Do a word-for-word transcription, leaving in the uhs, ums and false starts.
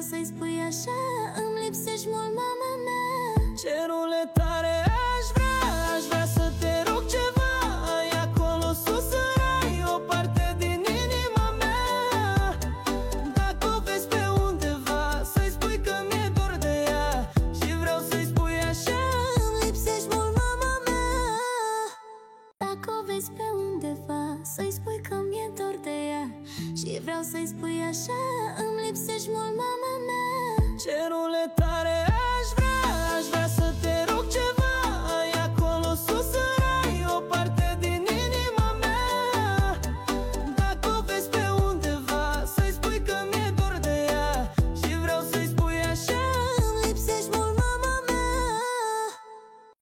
să-i spui așa, îmi lipsești mult, mama mea. Cerule tare aș vrea, aș vrea să te rog ceva. Ai acolo sus în rai o parte din inima mea. Dacă o vezi pe undeva, să-i spui că mi-e dor de ea. Și vreau să-i spui așa, îmi lipsești mult, mama mea. Dacă o vezi pe undeva, să-i spui că mi-e dor de ea. Și vreau să-i spui așa, îmi lipsești mult, mama mea. cerule tare